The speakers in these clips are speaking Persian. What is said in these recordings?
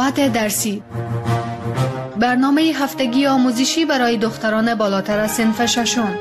ساعت درسی، برنامه هفتگی آموزشی برای دختران بالاتر از صنف ششم.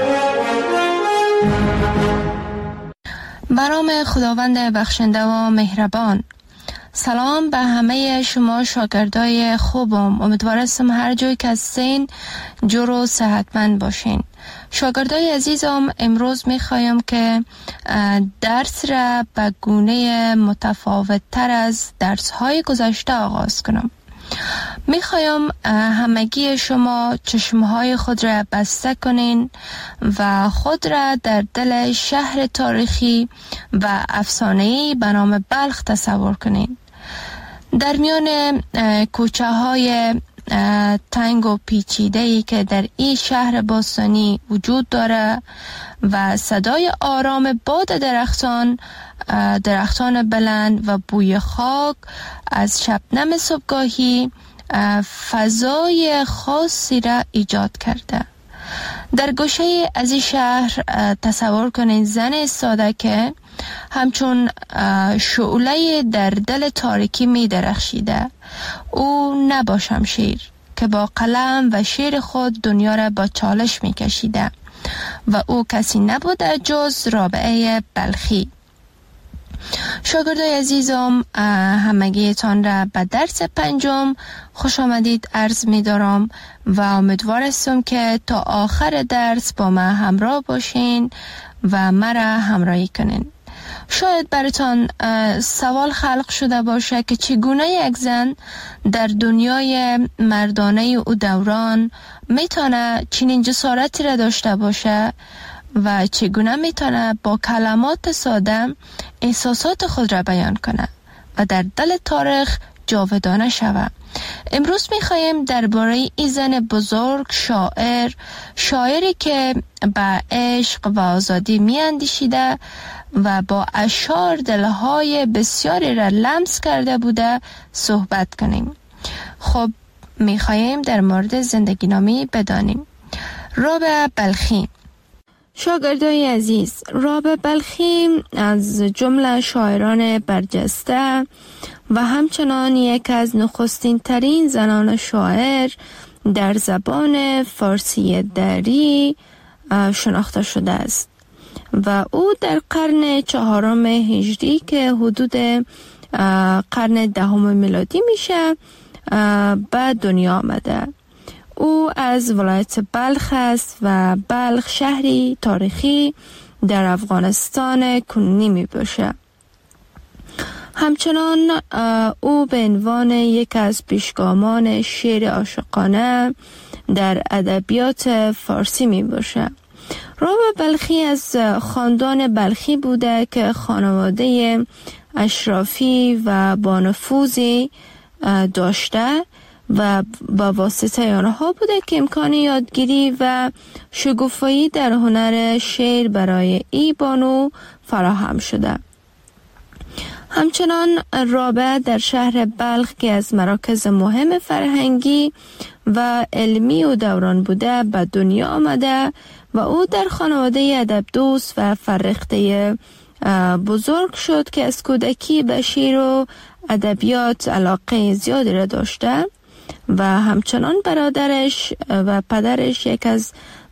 به نام خداوند بخشنده و مهربان. سلام به همه شما شاگردای خوبم. امیدوارم هر جایی که هستین جور و صحتمند باشین. شاگردای عزیزم، امروز میخوایم که درس را به گونه متفاوت تر از درس های گذشته آغاز کنم. میخوایم همگی شما چشمهای خود را بسته کنین و خود را در دل شهر تاریخی و افسانه‌ای به نام بلخ تصور کنین. در میان کوچه های تنگ و پیچیده‌ای که در این شهر باستانی وجود داره و صدای آرام باد درختان بلند و بوی خاک از شبنم صبحگاهی فضای خاصی را ایجاد کرده. در گوشه از این شهر تصور کنید زن ساده که همچون شعله در دل تاریکی می درخشیده. او نبا شمشیر که با قلم و شعر خود دنیا را با چالش می کشیده و او کسی نبوده جز رابعه بلخی. شاگردای عزیزم، همگیتان را به درس 5 خوش آمدید عرض می دارم و امیدوار هستم که تا آخر درس با من همراه باشین و مرا همراهی کنین. شاید براتان سوال خلق شده باشه که چگونه یک زن در دنیای مردانه او دوران میتونه چنین جسارتی را داشته باشه و چگونه میتونه با کلمات ساده احساسات خود را بیان کنه و در دل تاریخ جاودانه شود. امروز میخوایم درباره این زن بزرگ، شاعری که به عشق و آزادی میاندیشیده و با اشعار دلهای بسیاری را لمس کرده بوده صحبت کنیم. خب میخوایم در مورد زندگی نامی بدانیم. رابعه بلخی. شاگردای عزیز، رابعه بلخی از جمله شاعران برجسته و همچنان یک از نخستین ترین زنان شاعر در زبان فارسی دری شناخته شده است و او در قرن 4 هجری که حدود قرن 10 میلادی میشه به دنیا آمده. او از ولایت بلخ است و بلخ شهری تاریخی در افغانستان کنونی می باشه. همچنان او به عنوان یک از پیشگامان شعر عاشقانه در ادبیات فارسی می باشه. رابعه بلخی از خاندان بلخی بوده که خانواده اشرافی و با نفوذی داشته و با واسطه آنها بوده که امکان یادگیری و شگوفایی در هنر شعر برای ای بانو فراهم شده. همچنان رابعه در شهر بلخ که از مراکز مهم فرهنگی و علمی و دوران بوده به دنیا آمده و او در خانواده ادب دوست و فرهیخته بزرگ شد که از کودکی به شعر و ادبیات علاقه زیادی را داشته و همچنان برادرش و پدرش یک از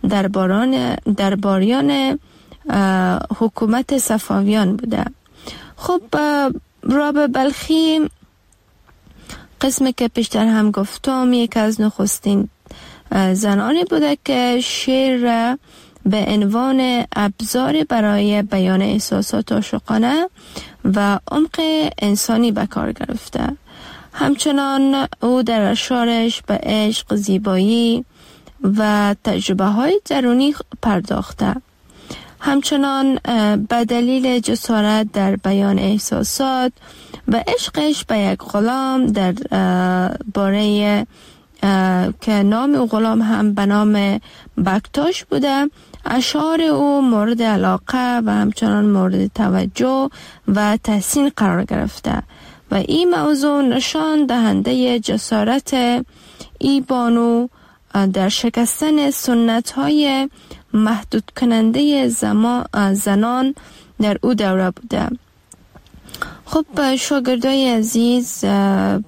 درباریان حکومت صفویان بوده. خب رابعه بلخی قسمی که پیشتر هم گفتم یک از نخستین زنانی بوده که شعر را به عنوان ابزار برای بیان احساسات عاشقانه و عمق انسانی به کار گرفته. همچنان او در اشعارش به عشق، زیبایی و تجربه های درونی پرداخته. همچنان به دلیل جسارت در بیان احساسات و عشقش به یک غلام در باره که نام او غلام هم به نام بکتاش بوده، اشعار او مورد علاقه و همچنان مورد توجه و تحسین قرار گرفته و این موضوع نشان دهنده جسارت ای بانو در شکستن سنت‌های محدود کننده زنان در او دوره بوده. خب شاگردای عزیز،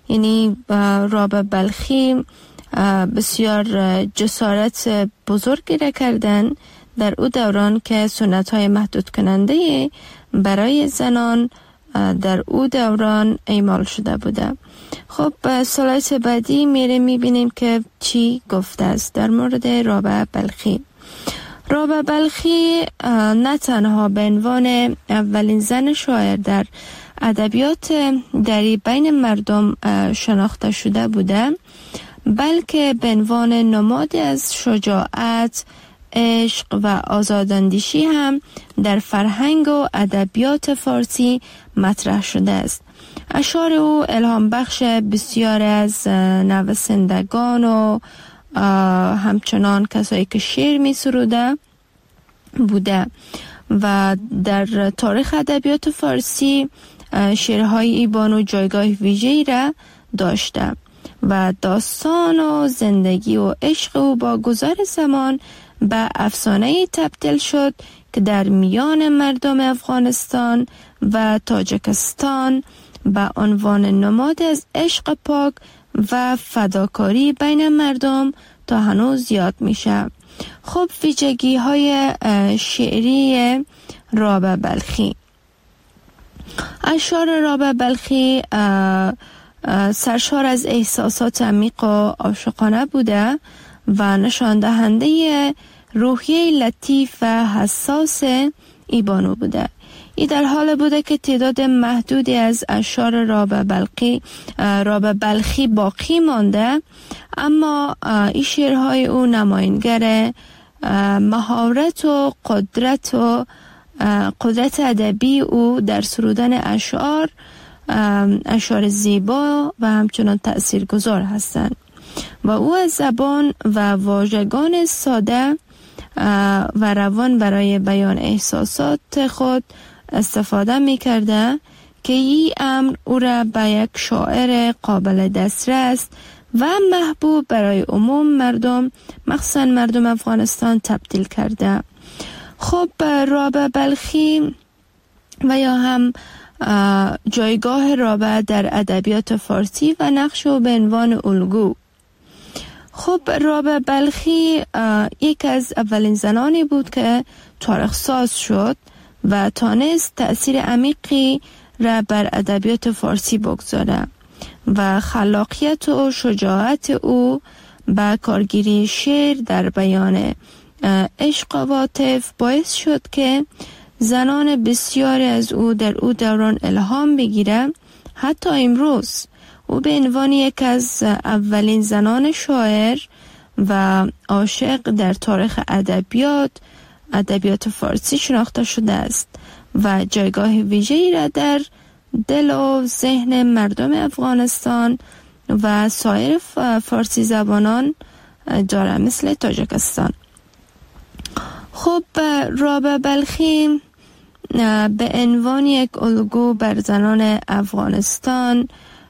یعنی رابعه بلخی بسیار جسارت بزرگی را کردن در او دوران که سنت‌های محدود کننده برای زنان در او دوران اعمال شده بوده. خب سلایت بعدی میبینیم که چی گفته است در مورد رابعه بلخی. رابعه بلخی نه تنها به عنوان اولین زن شاعر در ادبیات دری بین مردم شناخته شده بوده، بلکه به عنوان نمادی از شجاعت، عشق و آزاداندیشی هم در فرهنگ و ادبیات فارسی مطرح شده است. اشعار او الهام بخش بسیار از نویسندگان و همچنان کسایی که شعر می سروده بوده و در تاریخ ادبیات فارسی شعرهای ای بانو جایگاه ویژه‌ای را داشته و داستان و زندگی و عشق او با گذر زمان به افسانه‌ای تبدیل شد که در میان مردم افغانستان و تاجیکستان به عنوان نماد از عشق پاک و فداکاری بین مردم تا هنوز یاد میشه. خب ویژگی های شعری رابعه بلخی. اشعار رابعه بلخی سرشار از احساسات عمیق و عاشقانه بوده و نشان دهنده روحیه لطیف و حساس ای بانو بوده. ای در حال بوده که تعداد محدودی از اشعار رابعه بلخی باقی مانده، اما این شعرهای او نمایانگر مهارت و قدرت ادبی او در سرودن اشعار زیبا و همچنان تأثیرگذار هستند و او از زبان و واژگان ساده و روان برای بیان احساسات خود استفاده می کرده که این امر او را به یک شاعر قابل دسترس و محبوب برای عموم مردم، مخصوصا مردم افغانستان، تبدیل کرده. خب رابعه بلخی و یا هم جایگاه رابعه در ادبیات فارسی و نقش او به عنوان الگو. خب رابعه بلخی یک از اولین زنانی بود که تاریخ ساز شد و تانست تأثیر عمیقی را بر ادبیات فارسی بگذاره و خلاقیت و شجاعت او با کارگیری شعر در بیان عشق و عاطفه باعث شد که زنان بسیاری از او در او دوران الهام بگیره. حتی امروز او به عنوان یک از اولین زنان شاعر و عاشق در تاریخ ادبیات فارسی شناخته شده است و جایگاه ویژه‌ای را در دل و ذهن مردم افغانستان و سایر فارسی زبانان داره، مثل تاجیکستان. خب رابعه بلخی به عنوان یک الگو بر زنان افغانستان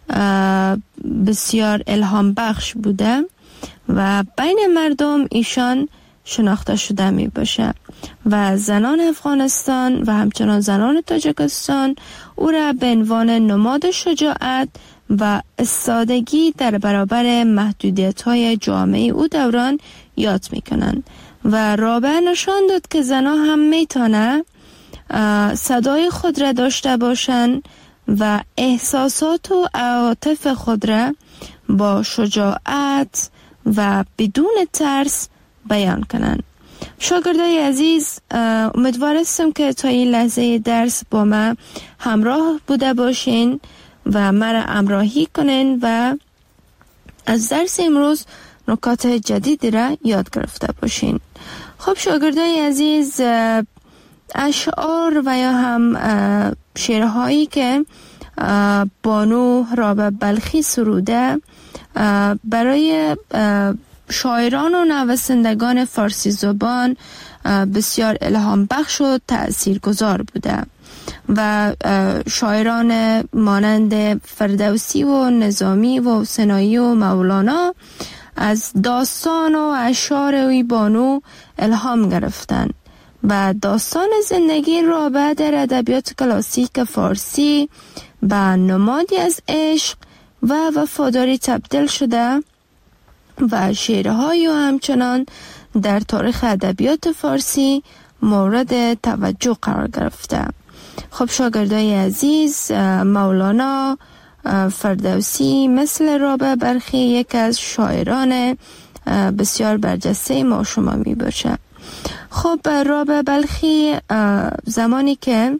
بسیار الهام بخش بوده و بین مردم ایشان شناخته شده می باشه و زنان افغانستان و همچنان زنان تاجیکستان او را به عنوان نماد شجاعت و استادگی در برابر محدودیت‌های جامعه او دوران یاد می‌کنند و رابعه نشان داد که زنان هم میتونه صدای خود را داشته باشند و احساسات و عواطف خود را با شجاعت و بدون ترس بیان کنند. شاگردای عزیز، امیدوار هستم که تا این لحظه درس با من همراه بوده باشین و مرا همراهی کنین و از درس امروز نکات جدیدی را یاد گرفته باشین. خب شاگردای عزیز، اشعار و یا هم شعرهایی که بانو رابعه بلخی سروده برای شاعران و نویسندگان فارسی زبان بسیار الهام بخش و تأثیرگذار بوده و شاعران مانند فردوسی و نظامی و حسینی و مولانا از داستان و اشعار وی بانو الهام گرفتند و داستان زندگی رابعه در ادبیات کلاسیک فارسی به نمادی از عشق و وفاداری تبدیل شده و شعرهای و همچنان در تاریخ ادبیات فارسی مورد توجه قرار گرفته. خب شاگردای عزیز، مولانا فردوسی مثل رابعه بلخی یک از شاعران بسیار برجسته ما شما می باشه. خب رابعه بلخی زمانی که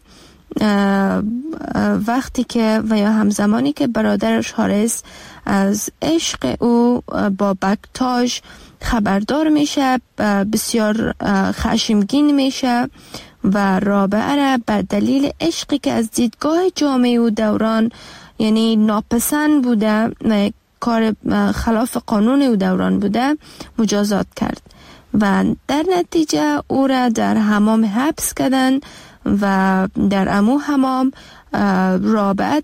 وقتی که و یا همزمانی که برادرش حارث از عشق او با بکتاژ خبردار میشه، بسیار خشمگین میشه و رابعه را به دلیل عشقی که از دیدگاه جامعه و دوران یعنی ناپسند بوده، کار خلاف قانون او دوران بوده، مجازات کرد و در نتیجه او را در حمام حبس کردن و در امو حمام رابعه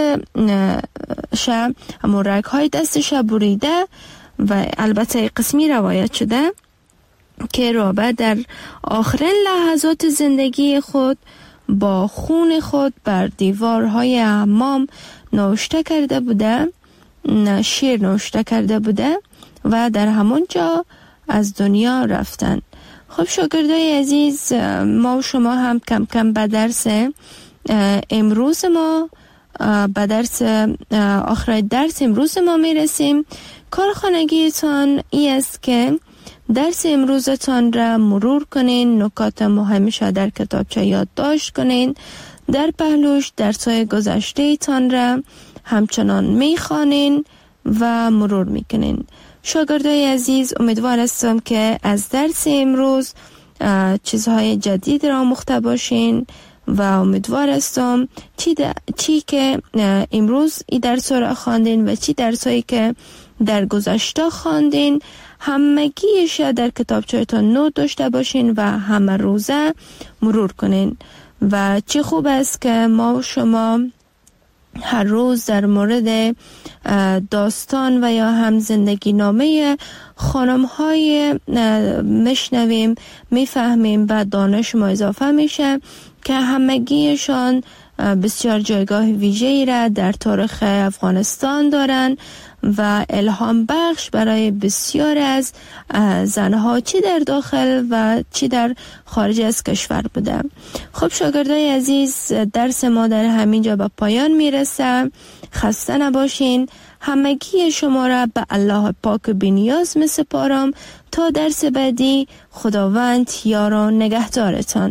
همون رگ‌های دستش بریده و البته قسمی روایت شده که رابعه در آخرین لحظات زندگی خود با خون خود بر دیوارهای حمام نوشته کرده بوده، شعر نوشته کرده بوده و در همون جا از دنیا رفتن. خب شاگردای عزیز، ما و شما هم کم کم به درس امروز ما به درس آخر درس امروز ما میرسیم. کارخانگیتان ای است که درس امروزتان را مرور کنین، نکات مهمش در کتابچه یادداشت کنین، در پهلوش درس‌های گذشته تان را همچنان میخوانین و مرور میکنین. شاگردای عزیز، امیدوار هستم که از درس امروز چیزهای جدید را آموخته باشین و امیدوار هستم چی که امروز این درس را خواندین و چی درسایی که در گذشته خواندین همگیش در کتابچه‌تان نوت داشته باشین و همه روزه مرور کنین. و چه خوب است که ما و شما هر روز در مورد داستان و یا هم زندگی نامه خانم های میشنویم، میفهمیم و دانش ما اضافه میشه که همگیشان بسیار جایگاه ویژه‌ای را در تاریخ افغانستان دارن و الهام بخش برای بسیار از زنها چی در داخل و چی در خارج از کشور بوده. خب شاگردای عزیز، درس ما در همین جا به پایان میرسه. خسته نباشین. همگی شما را به الله پاک بی‌نیاز میسپارم تا درس بعدی. خداوند یار و نگهدارتان.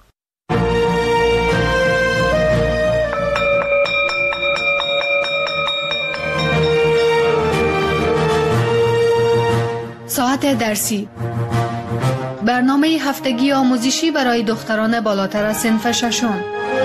ساعت درسی، برنامه هفتگی آموزشی برای دختران بالاتر از صنف ششم.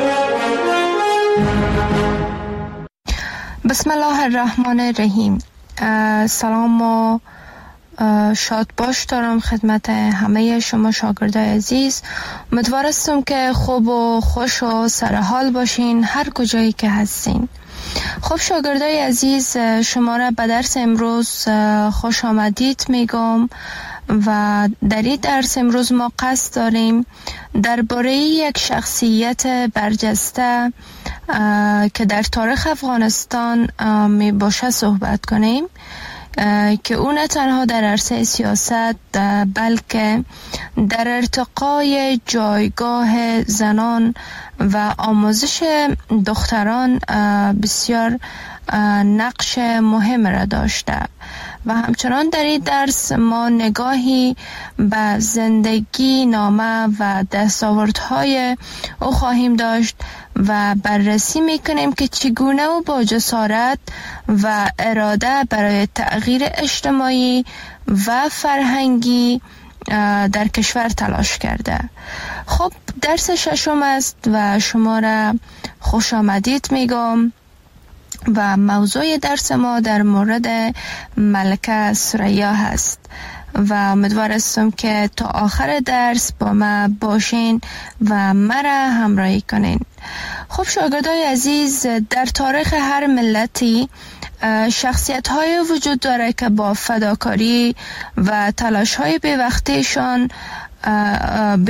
بسم الله الرحمن الرحیم. سلام و شاد باش دارم خدمت همه شما شاگردای عزیز. امیدوار هستم که خوب و خوش و سرحال باشین هر کجایی که هستین. خب شاگردای عزیز، شما را به درس امروز خوش آمدید میگم و در این درس امروز ما قصد داریم درباره یک شخصیت برجسته که در تاریخ افغانستان می باشه صحبت کنیم که او نه تنها در عرصه سیاست بلکه در ارتقای جایگاه زنان و آموزش دختران بسیار نقش مهم را داشته و همچنان در این درس ما نگاهی به زندگی نامه و دستاوردهای او خواهیم داشت و بررسی میکنیم که چگونه او با جسارت و اراده برای تغییر اجتماعی و فرهنگی در کشور تلاش کرده. خب درس ششم است و شما را خوش آمدید میگم و موضوع درس ما در مورد ملکه ثریا هست و امیدوار هستم که تا آخر درس با ما باشین و مرا همراهی کنین. خب شاگردای عزیز، در تاریخ هر ملتی شخصیت های وجود داره که با فداکاری و تلاش های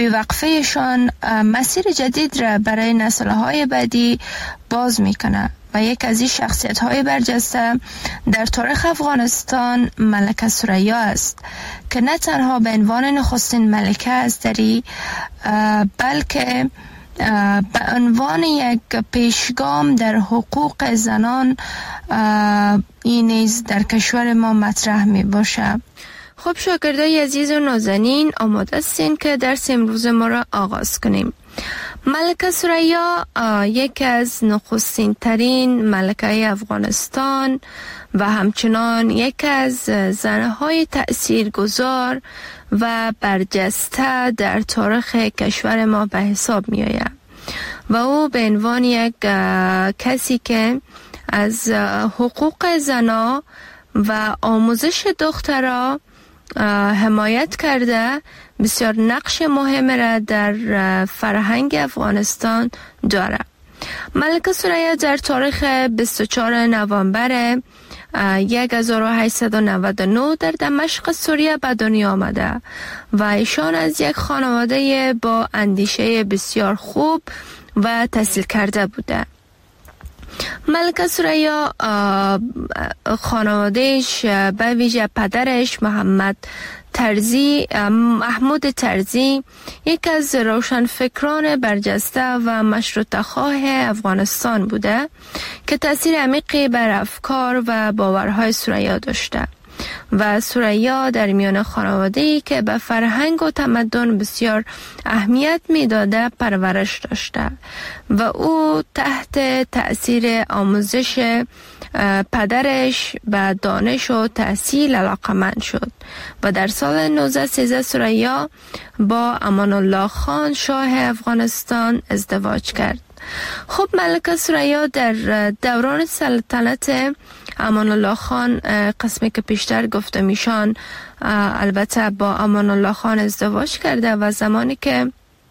بیوقفهشان مسیر جدید را برای نسل های بعدی باز میکنه و یک از این شخصیت‌های برجسته در تاریخ افغانستان ملکه ثریا است که نه تنها به عنوان نخستین ملکه ازدری بلکه به عنوان یک پیشگام در حقوق زنان این نیز در کشور ما مطرح می باشه. خب شاگردای عزیز و نازنین، آماده هستین که درس امروز ما را آغاز کنیم. ملکه ثریا یکی از نخستین ترین ملکه افغانستان و همچنان یکی از زنهای تأثیرگذار و برجسته در تاریخ کشور ما به حساب می آید و او به عنوان یک کسی که از حقوق زنا و آموزش دخترها حمایت کرده بسیار نقش مهم را در فرهنگ افغانستان داره. ملکه ثریا در تاریخ 24 نوامبر 1899 در دمشق سوریه به دنیا آمده و ایشان از یک خانواده با اندیشه بسیار خوب و تحصیل کرده بوده. ملکه ثریا خانوادهش به ویژه پدرش محمود ترزی یک از روشنفکران برجسته و مشروطه خواه افغانستان بوده که تأثیر عمیقی بر افکار و باورهای ثریا داشته و ثریا در میان خانواده‌ای که به فرهنگ و تمدن بسیار اهمیت میداده پرورش داشته و او تحت تأثیر آموزش پدرش به دانش و تحصیل علاقمند شد و در سال 1913 ثریا با امان الله خان شاه افغانستان ازدواج کرد. خب ملکه ثریا در دوران سلطنت امان الله خان، قسمی که پیشتر گفته میشان البته با امان الله خان ازدواج کرده و زمانی که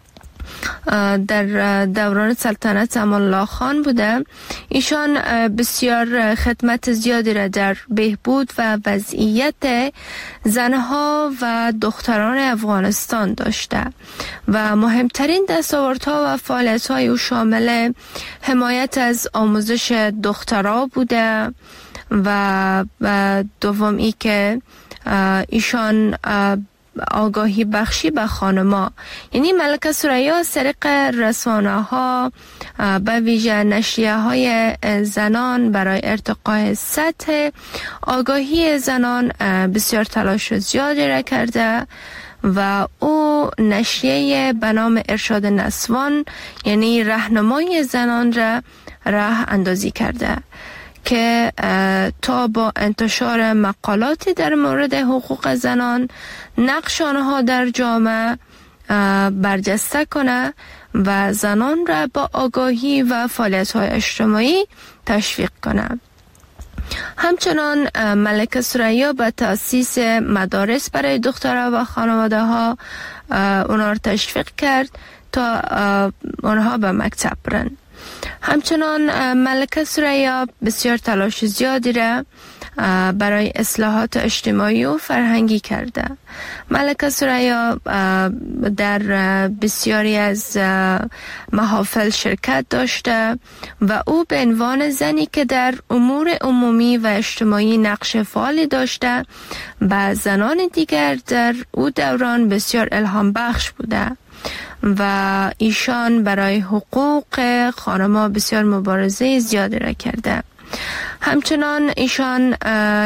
در دوران سلطنت امان الله خان بوده ایشان بسیار خدمت زیادی را در بهبود و وضعیت زنها و دختران افغانستان داشته و مهمترین دستاوردها و فعالیت‌های او شامل حمایت از آموزش دخترها بوده و دوم ای که ایشان آگاهی بخشی به خانما، یعنی ملکه ثریا از طریق رسانه ها به ویژه نشریه های زنان برای ارتقاء سطح آگاهی زنان بسیار تلاش زیادی را کرده و او نشریه به نام ارشاد نسوان یعنی راهنمای زنان را راه اندازی کرده که تا با انتشار مقالاتی در مورد حقوق زنان نقش آنها در جامعه برجسته کنه و زنان را با آگاهی و فعالیت‌های اجتماعی تشویق کنه. همچنان ملکه ثریا به تأسیس مدارس برای دخترها و خانواده ها اونها را تشویق کرد تا اونها به مکتب برن. همچنان ملکه ثریا بسیار تلاش زیادی را برای اصلاحات اجتماعی و فرهنگی کرده. ملکه ثریا در بسیاری از محافل شرکت داشته و او به عنوان زنی که در امور عمومی و اجتماعی نقش فعالی داشته و زنان دیگر در او دوران بسیار الهام بخش بوده و ایشان برای حقوق خانم‌ها بسیار مبارزه زیادی را کرده. همچنان ایشان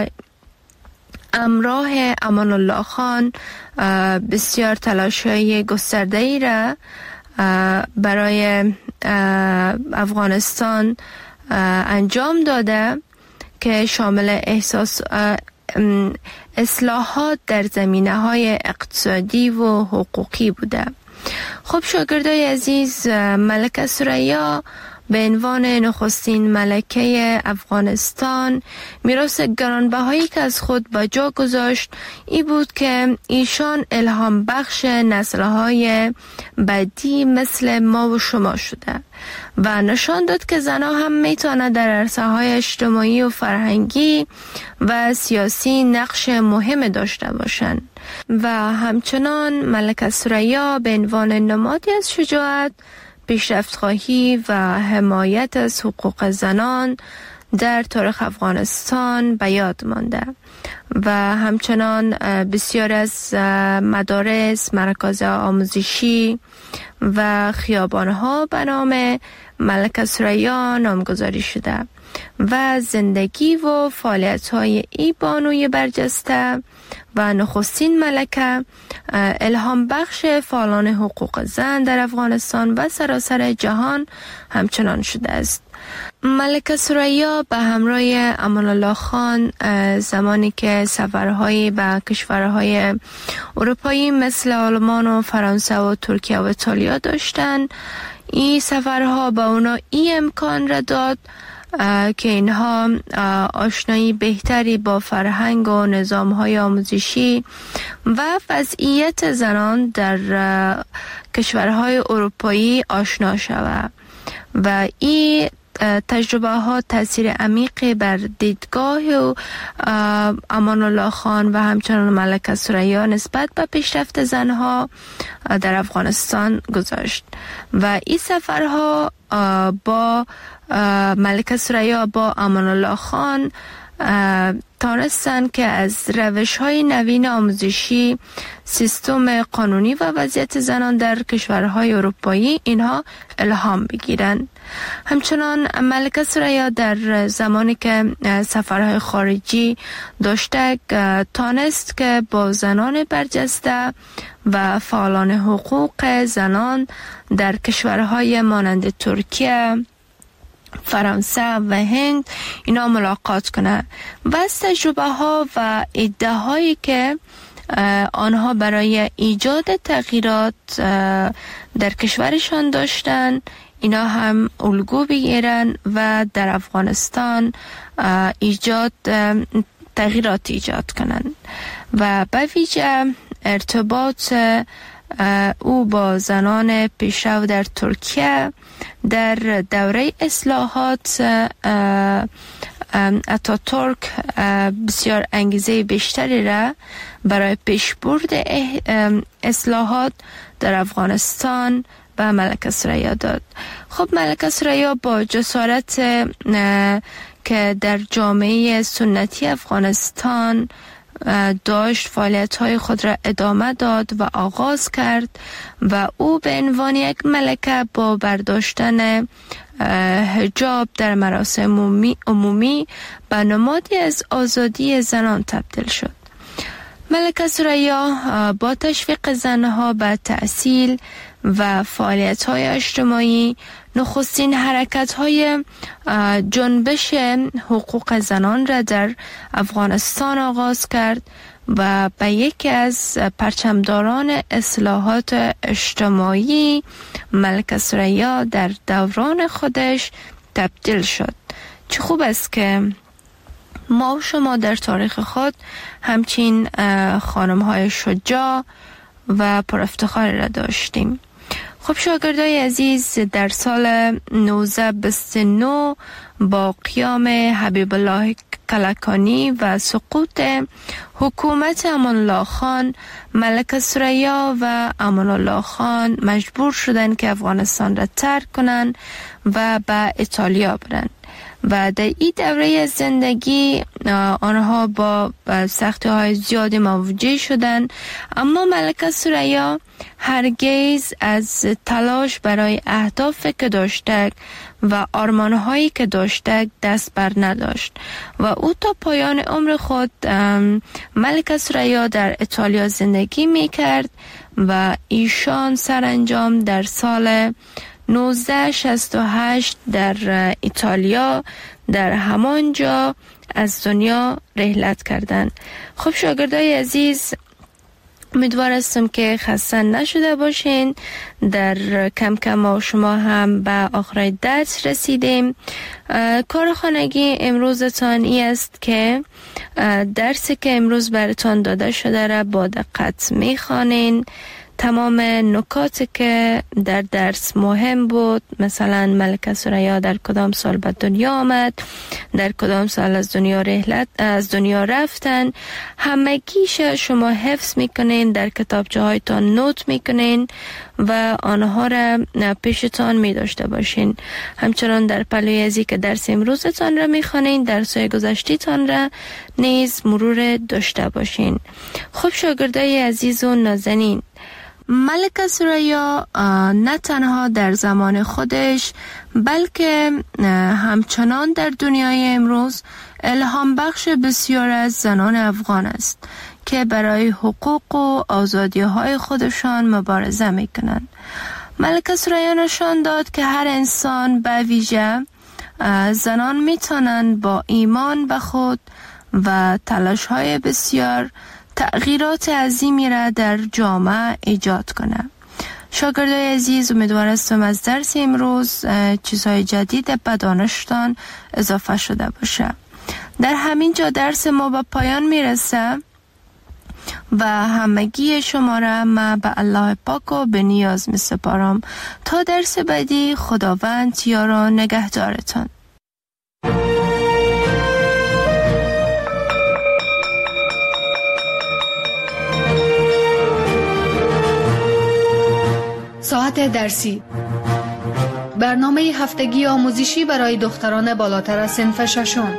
همراه امان الله خان بسیار تلاش‌های گسترده‌ای را برای افغانستان انجام داده که شامل اصلاحات در زمینه‌های اقتصادی و حقوقی بوده. خب شاگردای عزیز، ملکه ثریا به عنوان نخستین ملکه افغانستان میراث گرانبهایی که از خود به جا گذاشت ای بود که ایشان الهام بخش نسل‌های بعدی مثل ما و شما شده و نشان داد که زنها هم میتونه در عرصه‌های اجتماعی و فرهنگی و سیاسی نقش مهم داشته باشند و همچنان ملکه ثریا به عنوان نمادی از شجاعت، پیشرفت‌خواهی و حمایت از حقوق زنان در تاریخ افغانستان به یاد مانده و همچنان بسیار از مدارس، مراکز آموزشی و خیابان‌ها به نام ملکه ثریا نامگذاری شده و زندگی و فعالیت‌های ای بانوی برجسته و نخستین ملکه الهام بخش فعالان حقوق زن در افغانستان و سراسر جهان همچنان شده است. ملکه ثریا به همراه امان الله خان زمانی که سفرهایی به کشورهای اروپایی مثل آلمان و فرانسه و ترکیه و ایتالیا داشتند، این سفرها به اونا این امکان را داد که اینها آشنایی بهتری با فرهنگ و نظام‌های آموزشی و وضعیت زنان در کشورهای اروپایی آشنا شود و این تجربه ها تاثیر عمیقی بر دیدگاه و امان الله خان و همچنان ملکه ثریا نسبت به پیشرفت زنها در افغانستان گذاشت و این سفرها با ملکه ثریا با امان الله خان تانستند که از روش‌های نوین آموزشی، سیستم قانونی و وضعیت زنان در کشورهای اروپایی اینها الهام بگیرند. همچنان ملکه ثریا در زمانی که سفرهای خارجی داشته تانست که با زنان برجسته و فعالان حقوق زنان در کشورهای مانند ترکیه، فرانسه و هند اینا ملاقات کنه و از تجربه ها و ایده هایی که آنها برای ایجاد تغییرات در کشورشان داشتن اینا هم الگو بگیرن و در افغانستان تغییرات ایجاد کنن و به ویژه ارتباط او با زنان پیشرو در ترکیه در دوره اصلاحات اتاتورک بسیار انگیزه بیشتری را برای پیشبرد اصلاحات در افغانستان به ملکه ثریا داد. خب ملکه ثریا با جسارت که در جامعه سنتی افغانستان داشت فعالیت‌های خود را ادامه داد و آغاز کرد و او به عنوان یک ملکه با برداشتن حجاب در مراسم عمومی به نمادی از آزادی زنان تبدیل شد. ملکه ثریا با تشویق زنها به تحصیل و فعالیت‌های اجتماعی نخستین حرکت‌های جنبش حقوق زنان را در افغانستان آغاز کرد و به یکی از پرچمداران اصلاحات اجتماعی ملکه ثریا در دوران خودش تبدیل شد. چه خوب است که ما و شما در تاریخ خود همچین خانم‌های شجاع و پر افتخار را داشتیم. خب شاگردای عزیز، در سال 1929 با قیام حبیب الله کلکانی و سقوط حکومت امان الله خان، ملکه ثریا و امان الله خان مجبور شدند که افغانستان را ترک کنند و به ایتالیا برند و در این دوره زندگی آنها با سختی‌های زیادی مواجه شدند، اما ملکه ثریا هرگز از تلاش برای اهدافی که داشته و آرمان‌هایی که داشته دست بر نداشت و او تا پایان عمر خود ملکه ثریا در ایتالیا زندگی می‌کرد و ایشان سرانجام در سال 1968 در ایتالیا در همانجا از دنیا رحلت کردند. خب شاگردای عزیز، امیدوار هستم که خسته نشده باشین. در کم کم ما شما هم به آخر درس رسیدیم. کار خانگی امروزتان ای است که درسی که امروز براتان داده شده را با دقت میخوانین، تمام نکاتی که در درس مهم بود، مثلا ملکه ثریا در کدام سال به دنیا آمد، در کدام سال از دنیا رفتن، همگیش شما حفظ میکنین، در کتابچه هایتان نوت میکنین و آنها را پیشتان می داشته باشین. همچنان در پلوی ازی که درس امروزتان را میخوانین، درس‌های گذشته‌تان را نیز مرور داشته باشین. خب شاگردای عزیز و نازنین، ملکه ثریا نه تنها در زمان خودش بلکه همچنان در دنیای امروز الهام بخش بسیار از زنان افغان است که برای حقوق و آزادی های خودشان مبارزه می کنند. ملکه ثریا نشان داد که هر انسان به ویژه زنان می توانند با ایمان به خود و تلاش های بسیار تغییرات عظیمی را در جامعه ایجاد کنند. شاگردای عزیز، امیدوار هستم از درس امروز چیزهای جدید به دانشتان اضافه شده باشه. در همین جا درس ما به پایان میرسه و همگی شما را من به الله پاک و به نیاز می سپارم. تا درس بعدی، خداوند یار و نگهدارتان. ساعت درسی، برنامه هفتگی آموزشی برای دختران بالاتر از صنف ششم.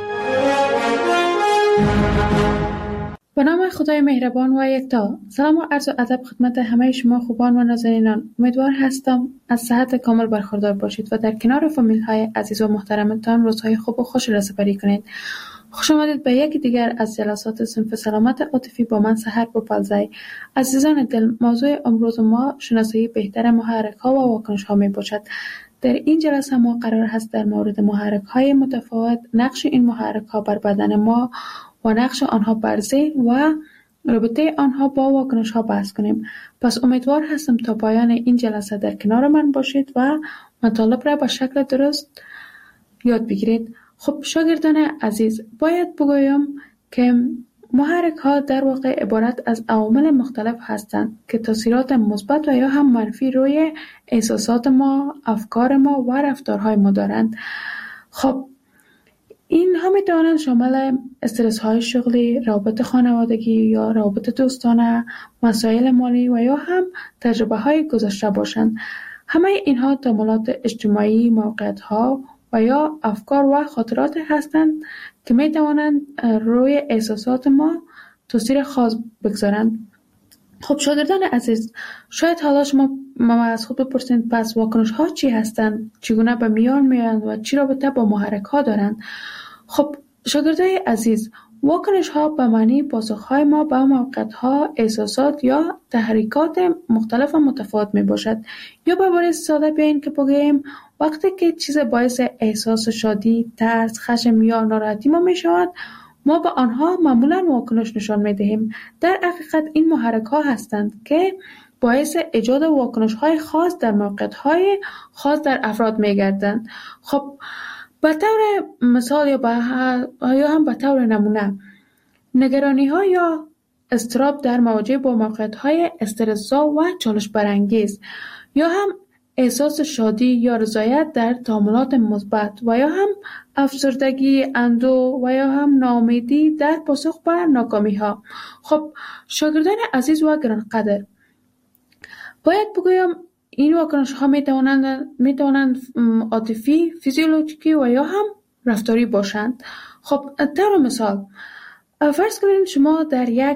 به نام خدای مهربان و یکتا. سلام و عرض و ادب خدمت همه شما خوبان و نازنینان. امیدوار هستم از صحت کامل برخوردار باشید و در کنار فامیل های عزیز و محترمتان روزهای خوب و خوش را سپری کنید. خوش آمدید به یکی دیگر از جلسات صنف سلامت عاطفی با من سحر بوپلزی. عزیزان دل، موضوع امروز ما شناسایی بهتر محرک ها و واکنش ها می باشد. در این جلسه ما قرار هست در مورد محرک های متفاوت، نقش این محرک ها بر بدن ما و نقش آنها بر ذهن و رابطه آنها با واکنش ها بحث کنیم. پس امیدوار هستم تا پایان این جلسه در کنار من باشید و مطالب را به شکل درست یاد بگیرید. خب شاگردان عزیز، باید بگویم که محرک ها در واقع عبارت از عوامل مختلف هستند که تاثیرات مثبت و یا هم منفی روی احساسات ما، افکار ما و رفتارهای ما دارند. خب اینها می توانند شامل استرس های شغلی، روابط خانوادگی یا روابط دوستانه، مسائل مالی و یا هم تجربه های گذشته باشند. همه اینها تأملات اجتماعی، موقعیت ها و یا افکار و خاطرات هستند که می توانند روی احساسات ما تاثیر خاص بگذارند. خب شاگردان عزیز، شاید حالا شما از خود بپرسید پس واکنش ها چی هستند، چگونه به میان میآیند و چی رابطه با محرک ها دارند؟ خب شاگردای عزیز، واکنش ها به معنی پاسخ های ما به موقعیت ها، احساسات یا تحریکات مختلف و متفاوت می باشد. یا به عبارت ساده بیاین که بگوییم وقتی که چیز باعث احساس شادی، ترس، خشم یا ناراحتی ما می شود، ما به آنها معمولا واکنش نشان می دهیم. در حقیقت این محرک ها هستند که باعث ایجاد واکنش های خاص در موقعیت های خاص در افراد می گردند. خب به طور مثال یا هم به طور نمونه، نگرانی ها یا اضطراب در مواجهه با موقعیت های استرس‌زا و چالش برانگیز، یا هم احساس شادی یا رضایت در تعاملات مثبت و یا هم افسردگی، اندوه و یا هم ناامیدی در پاسخ به ناکامی ها. خب شاگردان عزیز و گرانقدر، باید بگویم این واکنش ها می توانند عاطفی، فیزیولوژیکی و یا هم رفتاری باشند. خب در مثال فرض کنید شما در یک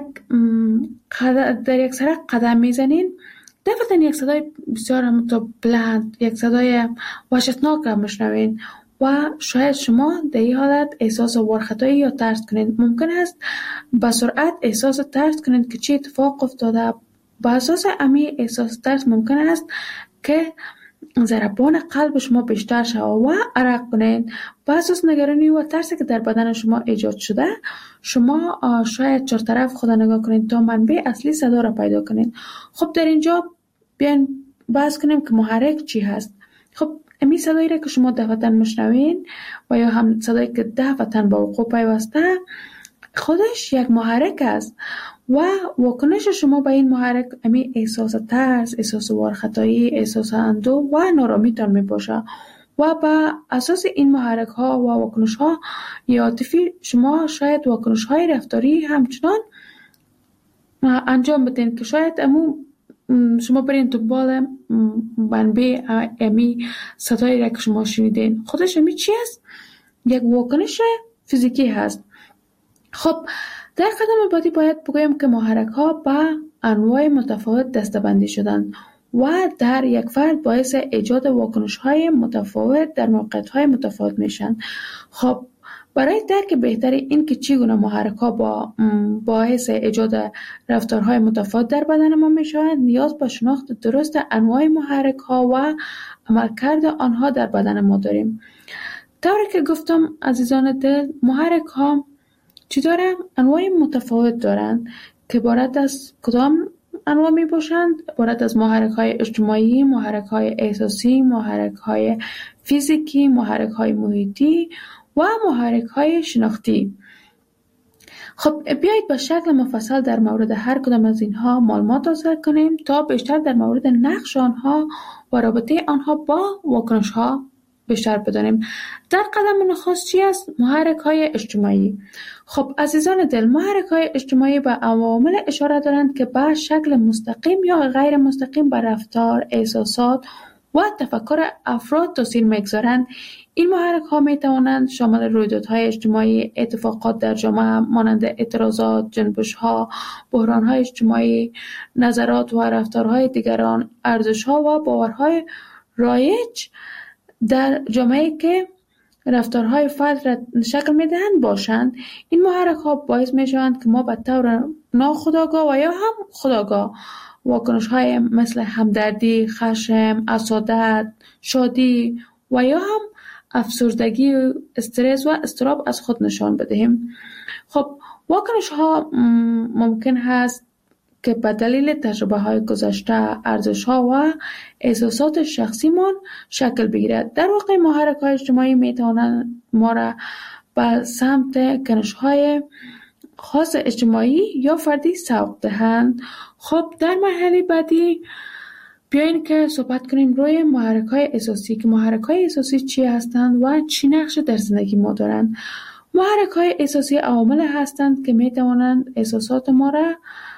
سرک قدم میزنین، دفعتاً یک صدای بسیار بلند، یک صدای وحشتناک میشنوین و شاید شما در این حالت احساس وارخطایی یا ترس کنید. ممکن است به سرعت احساس ترس کنید که چه اتفاق افتاده. با اساس امی احساس ترس ممکن است که ضربان قلب شما بیشتر شود و عرق کنید. با اساس نگرانی و ترسی که در بدن شما ایجاد شده، شما شاید چهارطرف خود نگاه کنید تا منبع اصلی صدا را پیدا کنید. خب در اینجا بیاین بحث کنیم که محرک چی هست. خب امی صدایی را که شما دفعتاً میشنوین و یا هم صدایی که دفعتاً با وقوع پیوسته، خودش یک محرک است و واکنش شما به این محرک امی احساس ترس، احساس وارخطایی، احساس اندوه و نارامیتان می باشه و به اساس این محرک ها و واکنش های عاطفی شما شاید واکنش های رفتاری همچنان انجام بدین که شاید شما برین دنبال منبع امی صدایی را که شما شنیدین خودش امی چی است؟ یک واکنش فیزیکی هست. خب در قدم بعدی باید بگویم که محرک ها به انواع متفاوت دسته‌بندی شدند و در یک فرد باعث ایجاد واکنش های متفاوت در موقعیت های متفاوت میشن. خب برای درک بهتر این که چگونه محرک ها باعث ایجاد رفتارهای متفاوت در بدن ما میشوند نیاز به شناخت درست انواع محرک ها و عملکرد آنها در بدن ما داریم. طوری که گفتم عزیزان دل، محرک ها چی دارن؟ انواع متفاوت دارند که عبارت از کدام انواع می باشند؟ عبارت از محرک های اجتماعی، محرک های احساسی، محرک های فیزیکی، محرک های محیطی و محرک های شناختی. خب بیایید به شکل مفصل در مورد هر کدام از اینها معلومات حاصل کنیم تا بیشتر در مورد نقش آنها و رابطه آنها با واکنش ها بیشتر بدانیم. در قدم نخست چی است؟ محرک های اجتماعی. خب عزیزان دل، محرک های اجتماعی به عوامل اشاره دارند که به شکل مستقیم یا غیر مستقیم بر رفتار، احساسات و تفکر افراد تاثیر میگذارند. این محرک ها می توانند شامل رویدادهای اجتماعی، اتفاقات در جامعه مانند اعتراضات، جنبش ها، بحران های اجتماعی، نظرات و رفتارهای دیگران، ارزش ها و باورهای رایج در جامعه که رفتارهای فرد را شکل میدهند باشند. این محرک ها باعث می شوند که ما به طور ناخودآگاه و یا هم خودآگاه واکنش های مثل همدردی، خشم، حسادت، شادی و یا هم افسردگی، استرس و اضطراب از خود نشان بدهیم. خب واکنش ها ممکن هست که به دلیل تجربه های گذشته، ارزش ها و احساسات شخصی من شکل بگیرد. در واقع محرک های اجتماعی می توانند ما را به سمت کنش های خاص اجتماعی یا فردی سوق دهند. خب در مرحله بعدی بیاین که صحبت کنیم روی محرک های احساسی که محرک های احساسی چی هستند و چی نقش در زندگی ما دارند. محرک های احساسی عوامل هستند که می توانند احساسات ما را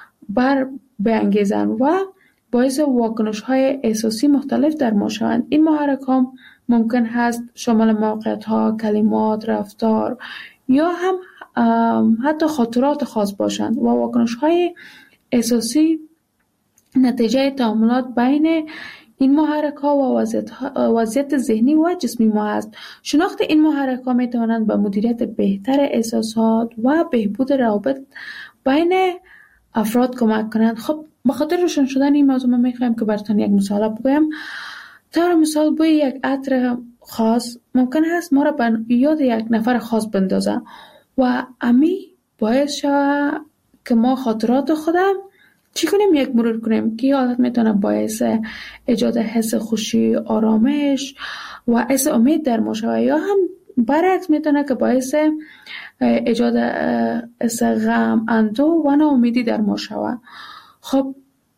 بانگیزند و باعث واکنش های احساسی مختلف در ما شوند. این محرک ها ممکن هست شامل موقعیت ها، کلمات، رفتار یا هم حتی خاطرات خاص باشند و واکنش های احساسی نتیجه تعاملات بین این محرک ها و وضعیت ذهنی و جسمی ما است. شناخت این محرک ها می توانند به مدیریت بهتر احساسات و بهبود روابط بین افراد کمک کنند. خب بخاطر روشن شدن این موضوع من میخوایم که براتون یک مثال بگویم. طور مثال بوی یک عطر خاص ممکن است ما را به یاد یک نفر خاص بندازه و امی باعث شود که ما خاطرات خودم چی کنیم؟ یک مرور کنیم که حالت میتونه باعث ایجاد حس خوشی، آرامش و حس امید در ما شود یا هم برعکس میتونه که باعث ایجاد حس غم، اندوه و ناامیدی در ما شود. خب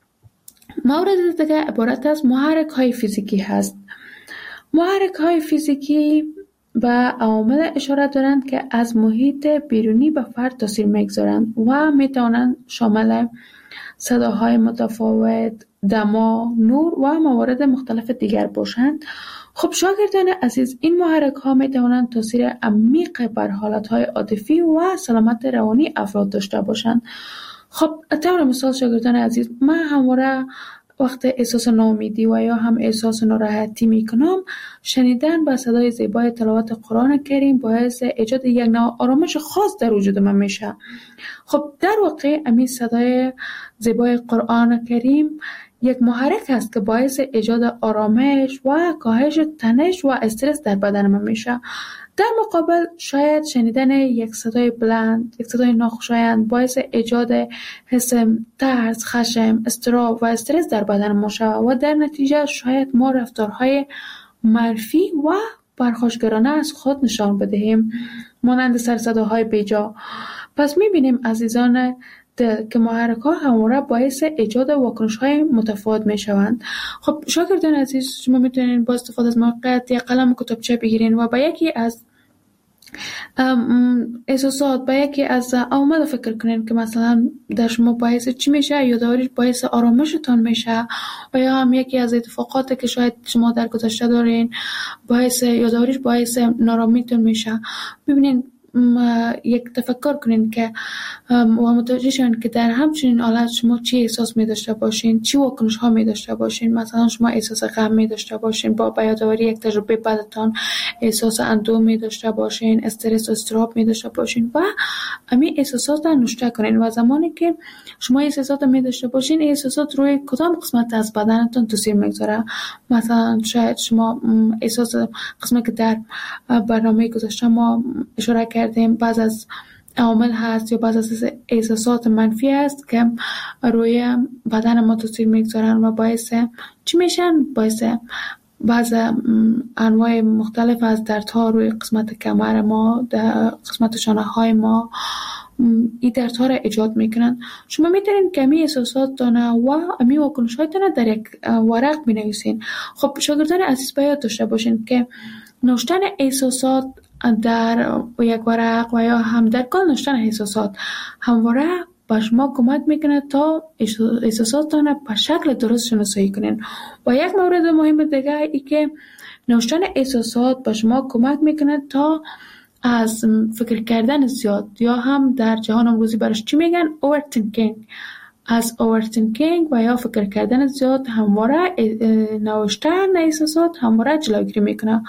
مورد دیگه عبارت از محرک های فیزیکی هست. محرک های فیزیکی به عوامل اشاره دارند که از محیط بیرونی به فرد تاثیر میگذارند و میتوانند شامل صداهای متفاوت، دما، نور و موارد مختلف دیگر باشند. خب شاگردان عزیز، این محرک ها می توانند تاثیر عمیق بر حالت های عاطفی و سلامت روانی افراد داشته باشند. خب طور مثال شاگردان عزیز، من همواره وقت احساس ناامیدی و یا هم احساس ناراحتی می کنم، شنیدن با صدای زیبای تلاوت قرآن کریم باعث ایجاد یک نوع آرامش خاص در وجود من میشه. خب در واقع همین صدای زیبای قرآن کریم یک محرک است که باعث ایجاد آرامش و کاهش تنش و استرس در بدن من میشه. در مقابل شاید شنیدن یک صدای بلند، یک صدای ناخوشایند باعث ایجاد حس ترس، خشم، اضطراب و استرس در بدن ما شود و در نتیجه شاید ما رفتارهای منفی و پرخاشگرانه از خود نشان بدهیم، مانند سرصداهای بیجا. پس میبینیم عزیزان دل که محرک ها همواره باعث ایجاد واکنش های متفاوت می شوند. خب شاگردان عزیز، شما میتونین با استفاده از موقعیت یا قلم و کتابچه بگیرین و با یکی از احساسات، با یکی از عوامل فکر کنین که مثلا در شما باعث چی میشه، یادآوریش باعث آرامشتان میشه و یا هم یکی از اتفاقاتی که شاید شما در گذشته دارین یادآوریش باعث نارامیتون میشه. ببینین یک تفکر کنین که و متوجه شون که در همچنین حالت شما چی احساس می داشته باشین، چی واکنش ها می داشته باشین. مثلا شما احساس غم می داشته باشین، با یادآوری یک تجربه بدتان احساس اندوه می داشته باشین، استرس و اضطراب می داشته باشین و همین احساسات را نوشته کنین. و زمانی که شما احساسات می داشته باشین، احساسات روی کدام قسمت از بدنتون تاثیر میگذاره. مثلا شاید شما احساس قسمتی که در برنامه گذشته ما اشاره کردیم بعض از عوامل هست یا بعض از احساسات منفی است که روی بدن ما تاثیر میگذارن و باعث چی میشن؟ باعث بعض انواع مختلف از دردها روی قسمت کمر ما، در قسمت شانه های ما این دردها را ایجاد میکنن. شما میتونین که امی احساسات دانه و امی واکنش های دانه در یک ورق بنویسین. خب شاگردان عزیز باید داشته باشین که نوشتن احساسات در یک ورق و یا هم در کل نوشتن احساسات همواره به شما کمک میکنه تا احساساتتان به شکل درست شناسایی کنین. و یک مورد مهم دیگه ای که نوشتن احساسات به شما کمک میکنه تا از فکر کردن زیاد یا هم در جهان امروزی برش چی میگن overthinking، از overthinking و یا فکر کردن زیاد همواره نوشتن احساسات همواره جلوگیری میکنه.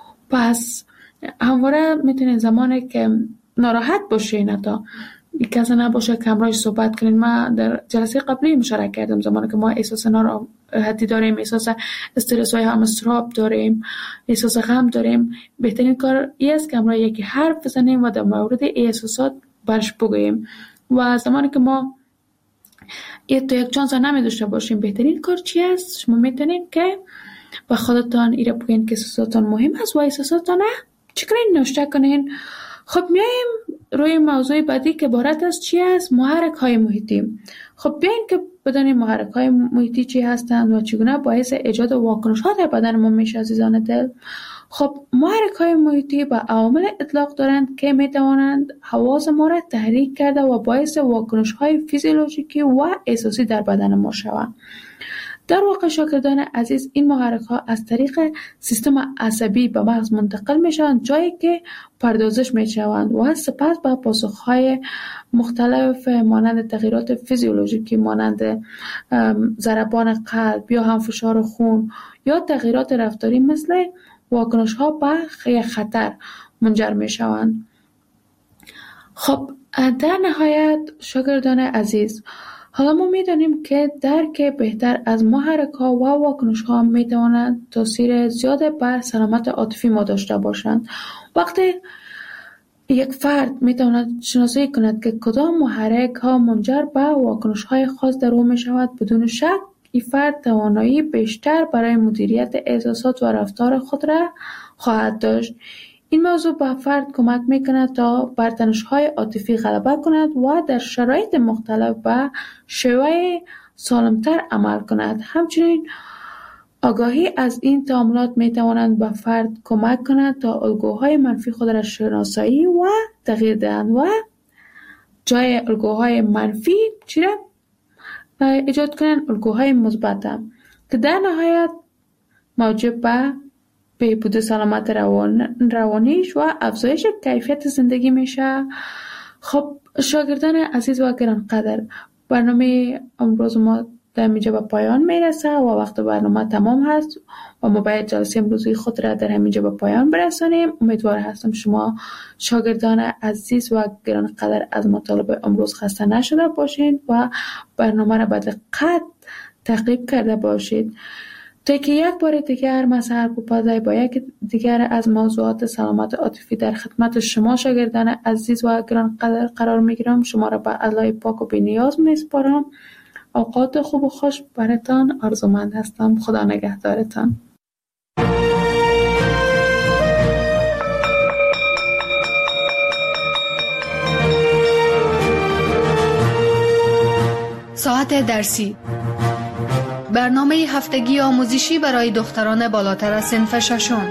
پس همواره میتونین زمانی که ناراحت باشین، حتی کسی نباشه که همراهش صحبت کنین. من در جلسه قبلی مشارکت کردم زمانی که ما احساس ناراحتی داریم، احساس استرس و هم اضطراب داریم، احساس غم داریم، بهترین کار این است که همراه یکی حرف بزنیم و در مورد احساسات برش بگوییم. و زمانی که ما یک چانس نمی داشته باشیم، بهترین کار چی است؟ شما میتونین که با خودتان ایره بگین که احساساتان مهم است و احساساتان چی کنین؟ نوشته کنین. خب میایم روی موضوع بعدی که عبارت از چی است؟ محرک های محیطی. خب بیاین که بدانیم محرک های محیطی چی هستند و چگونه باعث ایجاد واکنش ها در بدن ما میشه عزیزان دل. خب محرک های محیطی به عوامل اطلاق دارند که میتوانند حواس ما را تحریک کرده و باعث واکنش های فیزیولوژیکی و احساسی در بدن ما شوند. در واقع شاگردان عزیز، این محرک ها از طریق سیستم عصبی به مغز منتقل میشوند، جایی که پردازش میشوند و سپس به پاسخ های مختلف مانند تغییرات فیزیولوژیکی مانند ضربان قلب یا هم فشار خون یا تغییرات رفتاری مثل واکنش ها به خطر منجر میشوند. خب در نهایت شاگردان عزیز، حالا ما می‌دانیم که درک بهتر از محرک ها و واکنش ها می‌تواند تاثیر زیاد بر سلامت عاطفی ما داشته باشند. وقتی یک فرد می‌تواند شناسایی کند که کدام محرک ها منجر به واکنش های خاص در او می‌شود، بدون شک این فرد توانایی بیشتر برای مدیریت احساسات و رفتار خود را خواهد داشت. این موضوع به فرد کمک میکند تا بر تنش‌های عاطفی غلبه کند و در شرایط مختلف به شیوه سالمتر عمل کند. همچنین آگاهی از این تعاملات میتواند به فرد کمک کند تا الگوهای منفی خود را شناسایی و تغییر دهند و جای الگوهای منفی چی را ایجاد کنند؟ الگوهای مثبت که در نهایت موجب به بهبود سلامت روانیش و افزایش کیفیت زندگی میشه. خب شاگردان عزیز و گرانقدر، برنامه امروز ما در اینجا به پایان میرسه و وقت برنامه تمام هست و ما باید جلسه امروزی خود را در همینجا به پایان برسانیم. امیدوار هستم شما شاگردان عزیز و گرانقدر از مطالب امروز خسته نشده باشید و برنامه را به دقت تعقیب کرده باشید تا که یک بار دیگر من سرپوپازای با یک دیگر از موضوعات سلامت عاطفی در خدمت شما شاگردان عزیز و گرانقدر قرار میگیرم. شما را به الله پاک و بی‌نیاز میسپارم. اوقات خوب و خوش براتان آرزومند هستم. خدا نگهدارتان. ساعت درسی، برنامه هفتگی آموزشی برای دختران بالاتر از صنف ششم.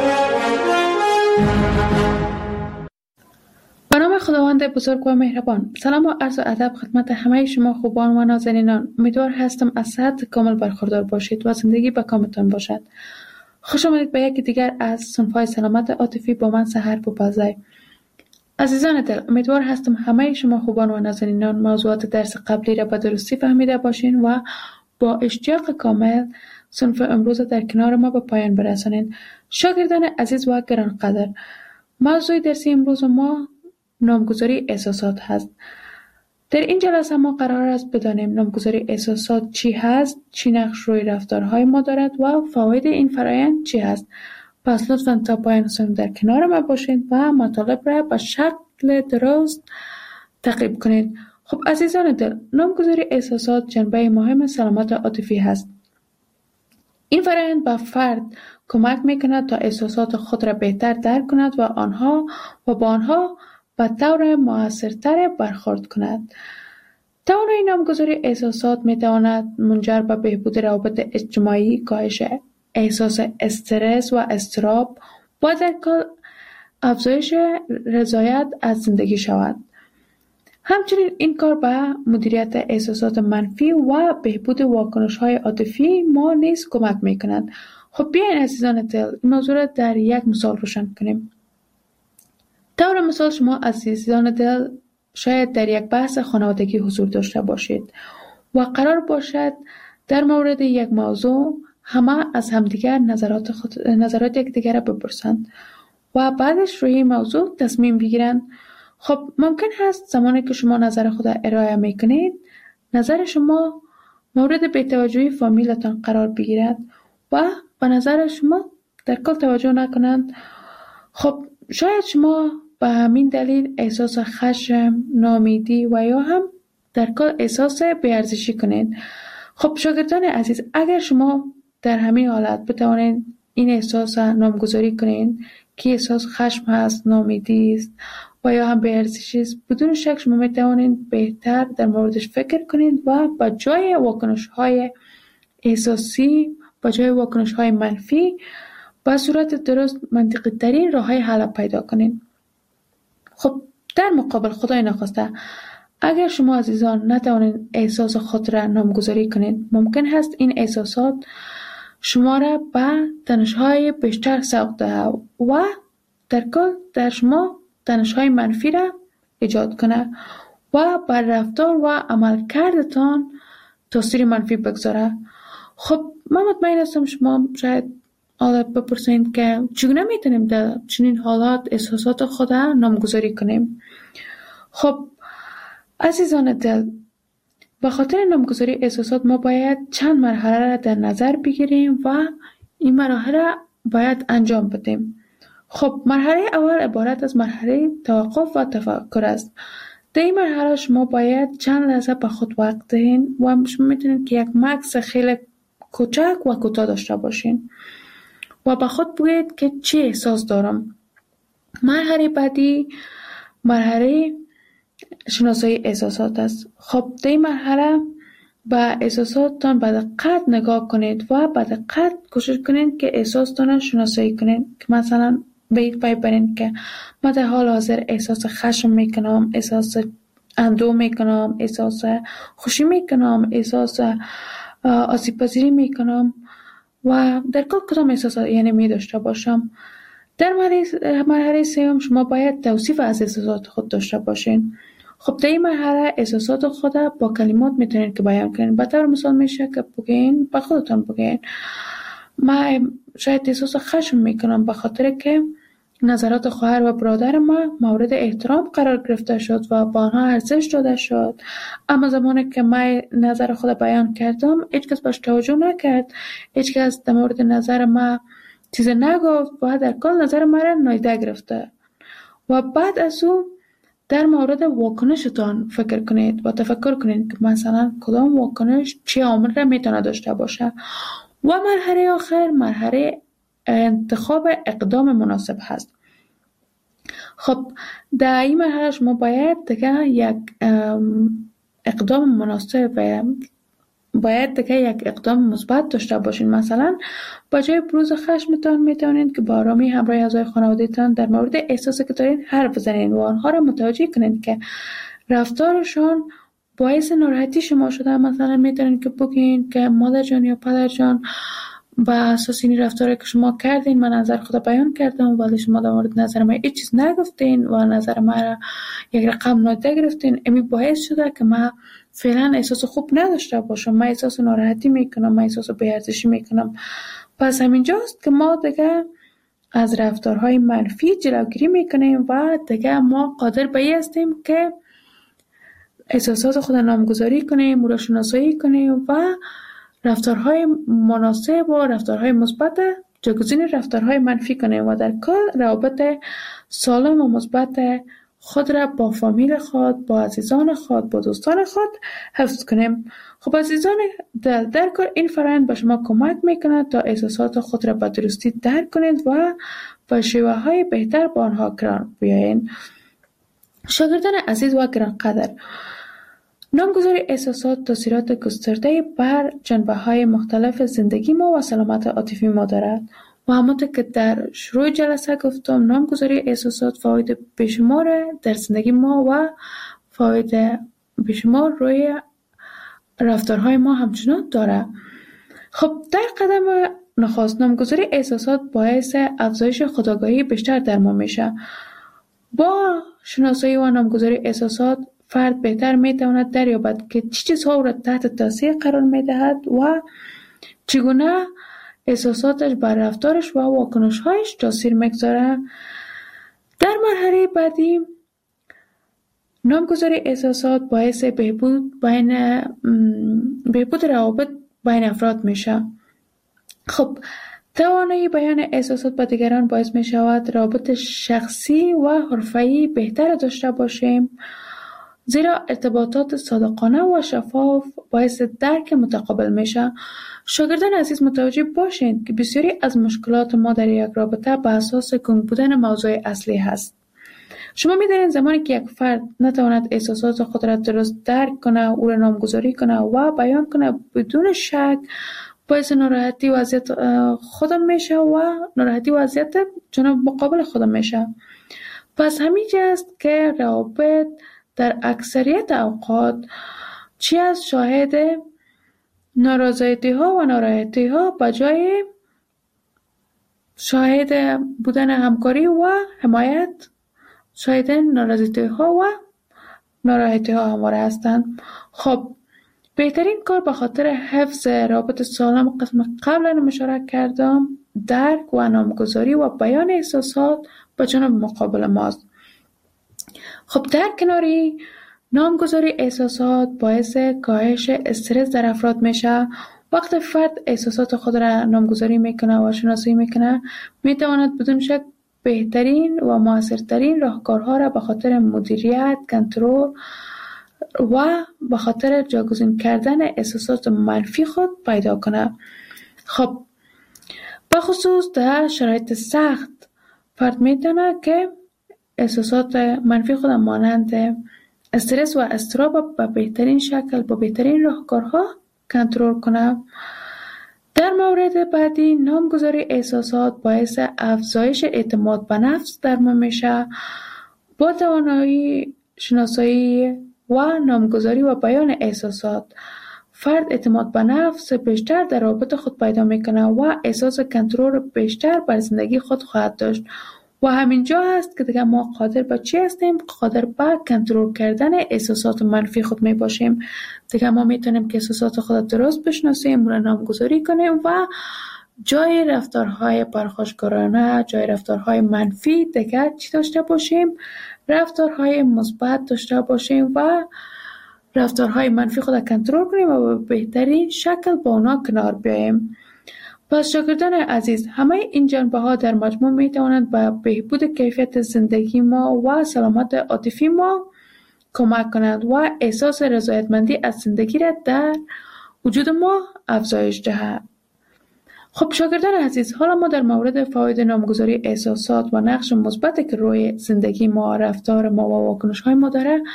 به نام خداوند بزرگ و مهربان. سلام و عرض ادب خدمت همه شما خوبان و نازنینان. امیدوار هستم از صحت کامل برخوردار باشید و زندگی به کامتان باشد. خوش آمدید به یکی دیگر از صنف‌های سلامت عاطفی با من سحر بوپزای. عزیزان دل، امیدوار هستم همه شما خوبان و نازنینان موضوعات درس قبلی را به درستی فهمیده باشین و با اشتیاق کامل صنف امروز در کنار ما به پایان برسانید. شاگردان عزیز و گرانقدر، موضوع درسی امروز ما نامگذاری احساسات هست. در این جلسه ما قرار است بدانیم نامگذاری احساسات چی هست، چی نقش روی رفتارهای ما دارد و فواید این فرآیند چی هست. پس لطفاً تا پایان صنف در کنار ما باشید و مطالب را به شکل درست تعقیب کنید. خب عزیزان دل، نامگذاری احساسات جنبه مهم سلامت عاطفی هست. این فرآیند به فرد کمک میکند تا احساسات خود را بهتر درک کند و با آنها به طور مؤثرتر برخورد کند. توانایی نامگذاری احساسات میتواند منجر به بهبود روابط اجتماعی، کاهش احساس استرس و اضطراب و در کل افزایش رضایت از زندگی شود. همچنین این کار به مدیریت احساسات منفی و بهبود واکنش‌های عاطفی ما نیز کمک می‌کند. خب بیاین عزیزان دل این موضوع را در یک مثال روشن کنیم. طور مثال شما عزیزان دل شاید در یک بحث خانوادگی حضور داشته باشید و قرار باشد در مورد یک موضوع همه از همدیگر نظرات یکدیگر را بپرسند و بعدش روی این موضوع تصمیم بگیرند. خب ممکن هست زمانی که شما نظر خود ارائه میکنید نظر شما مورد بی‌توجهی فامیلتان قرار بگیرد و به نظر شما در کل توجه نکنند. خب شاید شما به همین دلیل احساس خشم، ناامیدی و یا هم در کل احساس بی‌ارزشی کنید. خب شاگردان عزیز، اگر شما در همین حالت بتوانید این احساس نامگذاری کنید که احساس خشم هست، ناامیدی است و یا هم بی‌ارزشی است، بدون شک شما میتوانید بهتر در موردش فکر کنید و با جای واکنش‌های احساسی، با جای واکنش‌های منفی با صورت درست منطقی ترین راه‌های حل پیدا کنید. خب در مقابل خدای نخواسته اگر شما عزیزان نتوانید احساس خود را نامگذاری کنید، ممکن هست این احساسات شما را به تنش‌های بیشتر سوق دهد و در کل در شما تنش‌های منفی را ایجاد کنه و بر رفتار و عملکردتان تاثیر منفی بگذاره. خب من مطمئن هستم شما شاید حالت بپرسید که چگونه میتونیم در چنین حالات احساسات خود را نامگذاری کنیم. خب عزیزان دل، به خاطر نامگذاری احساسات ما باید چند مرحله را در نظر بگیریم و این مراحل را باید انجام بدیم. خب مرحله اول عبارت از مرحله توقف و تفکر است. در این مرحله شما باید چند لحظه به خود وقت دهید و شما میتونید که یک مکث خیلی کوچک و کوتاه داشته باشین و به خود بگویید که چه احساس دارم. مرحله بعدی مرحله شناسایی احساسات است. خب در این مرحله به احساساتتان به دقت نگاه کنید و به دقت کوشش کنید که احساستان را شناسایی کنید. که مثلا به یک پای برین که من در حال حاضر احساس خشم میکنم، احساس اندوه میکنم، احساس خوشی میکنم، احساس آسیب پذیری میکنم و در کدام احساسات یعنی می داشته باشم. در مرحله سوم شما باید توصیف از احساسات خود داشته باشین. خب در این مرحله احساسات خود با کلمات میتونید که بیان کنید. به طور مثال میشه که بگین به خودتان بگین من شاید احساس خشم میکنم به خاطر که نظرات خواهر و برادر ما مورد احترام قرار گرفته شد و با آنها ارزش داده شد، اما زمانی که من نظر خود بیان کردم هیچ کس باش توجه نکرد، هیچ کس در مورد نظر من چیز نگفت و در کل نظر من را نادیده گرفته. و بعد از اون در مورد واکنشتان فکر کنید و تفکر کنید که مثلا کدام واکنش چه عامل را میتونه داشته باشه. و مرحله آخر مرحله انتخاب اقدام مناسب هست. خب در این مرحله شما باید دیگه یک اقدام مناسب و باید دیگه یک اقدام مثبت داشته باشین. مثلا با جای بروز خشمتان میتونید که با آرامی همراه اعضای خانواده‌تان در مورد احساسی که دارین حرف بزنین و آنها را متوجه کنید که رفتارشان باعث ناراحتی شما شده. مثلا میتونید که بگین که مادر جان یا پدر جان، با اساس این رفتاری که شما کردین من نظر خود بیان کردم ولی شما در مورد نظر من هیچ چیز نگفتین و نظر من را یک رقم نادیده گرفتین. امی باعث شده که من فعلا احساس خوب نداشته باشم، من احساس ناراحتی میکنم، من احساس بی‌ارزشی میکنم. پس همینجاست که ما دیگه از رفتارهای منفی جلوگیری میکنیم و دیگه ما قادر به این هستیم که احساسات خود نامگذاری کنیم، او را شناسایی کنیم و رفتارهای مناسب و رفتارهای مثبت جایگزین رفتارهای منفی کنیم و در کل روابط سالم و مثبت خود را با فامیل خود، با عزیزان خود، با دوستان خود حفظ کنیم. خب عزیزان، در کل این فرآیند به شما کمک میکنه تا احساسات خود را به درستی درک کنید و با شیوه های بهتر با آنها کنار بیایید. شاگردان عزیز و گرانقدر، نامگذاری احساسات تاثیرات گسترده بر جنبه‌های مختلف زندگی ما و سلامت عاطفی ما دارد و همانطور که در شروع جلسه گفتم، نامگذاری احساسات فواید بیشمار در زندگی ما و فواید بیشمار روی رفتارهای ما همچنان دارد. خب در قدم نخست نامگذاری احساسات باعث افزایش خودآگاهی بیشتر در ما میشه. با شناسایی و نامگذاری احساسات فرد بهتر میتواند دریابد که چه چیزها را تحت تاثیر قرار میدهد و چگونه احساساتش بر رفتارش و واکنش‌هایش تاثیر میگذارد. در مرحله بعدی نامگذاری احساسات باعث بهبود روابط بین افراد میشه. خب توانایی بیان احساسات به دیگران باعث میشود روابط شخصی و حرفه‌ای بهتر داشته باشیم، زیرا ارتباطات صادقانه و شفاف باعث درک متقابل میشه. شاگردان عزیز متوجه باشید که بسیاری از مشکلات ما در یک رابطه به اساس گنگ بودن موضوع اصلی هست. شما می‌دانید زمانی که یک فرد نتواند احساسات خود را درست درک کنه، او را نامگذاری کنه و بیان کنه، بدون شک باعث ناراحتی و اذیت خودم میشه و ناراحتی و اذیت جناب مقابل خودم میشه. پس همینجا است که روابط در اکثریت اوقات چی از شاهد نارضایتی ها و ناراحتی ها به جای شاهد بودن همکاری و حمایت شاهد نارضایتی ها و ناراحتی ها همواره هستند. خب بهترین کار به خاطر حفظ رابط سالم قسم قبلا اشاره کردم درک و نامگذاری و بیان احساسات به جانب مقابل ماست. خب در کناری نامگذاری احساسات باعث کاهش استرس در افراد میشه. وقتی فرد احساسات خود را نامگذاری میکنه و شناسایی میکنه، میتواند بدون شک بهترین و موثرترین راهکارها را به خاطر مدیریت، کنترل و به خاطر جایگزین کردن احساسات منفی خود پیدا کنه. خب به خصوص در شرایط سخت فرد میتونه که احساسات منفی خود مانند استرس و اضطراب به بهترین شکل با بهترین راهکارها کنترل کنه. در مورد بعدی نامگذاری احساسات باعث افزایش اعتماد به نفس در ما میشه. با توانایی شناسایی و نامگذاری و بیان احساسات فرد اعتماد به نفس بیشتر در رابطه خود پیدا میکنه و احساس کنترل بیشتر بر زندگی خود خواهد داشت و همینجا هست که دیگه ما قادر به چی هستیم؟ قادر به کنترل کردن احساسات منفی خود می باشیم. دیگه ما میتونیم که احساسات خود درست بشناسیم، را نامگذاری کنیم و جای رفتارهای پرخاشگرانه، جای رفتارهای منفی دیگه چی داشته باشیم؟ رفتارهای مثبت داشته باشیم و رفتارهای منفی خود کنترل کنیم و به بهترین شکل با اونا کنار بیاییم. پس شاگردان عزیز، همه این جنبه ها در مجموع می توانند به بهبود کیفیت زندگی ما و سلامت عاطفی ما کمک کنند و احساس رضایتمندی از زندگی را در وجود ما افزایش دهند. خب شاگردان عزیز، حالا ما در مورد فواید نامگذاری احساسات و نقش مثبتی که روی زندگی ما، رفتار ما و واکنش های ما داره